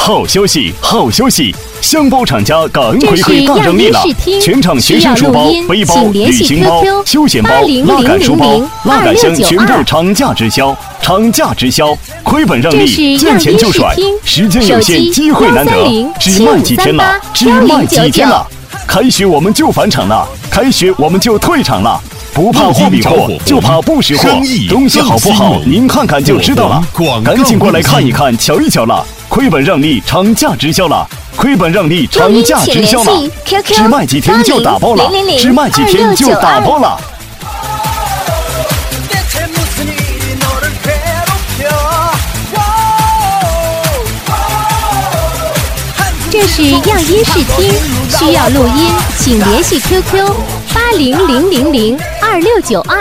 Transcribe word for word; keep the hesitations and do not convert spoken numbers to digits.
好消息，好消息！箱包厂家感恩回馈大胜利了！全场学生书包、背包、旅行包、休闲包、拉杆书包、拉杆箱全部厂价直销，厂价直销，亏本让利，见钱就甩，时间有限，机会难得，只卖几天了，只卖几天了！开学我们就返场了，开学我们就退场了。不怕货比货，就怕不识货。东西好不好，您看看就知道了。赶紧过来看一看，瞧一瞧了。亏本让利，厂价直销了。亏本让利，厂价直销了。只卖几天就打包了，只卖几天就打包了。 这是样音视听，需要录音，请联系 Q Q 八零零零零二六九二。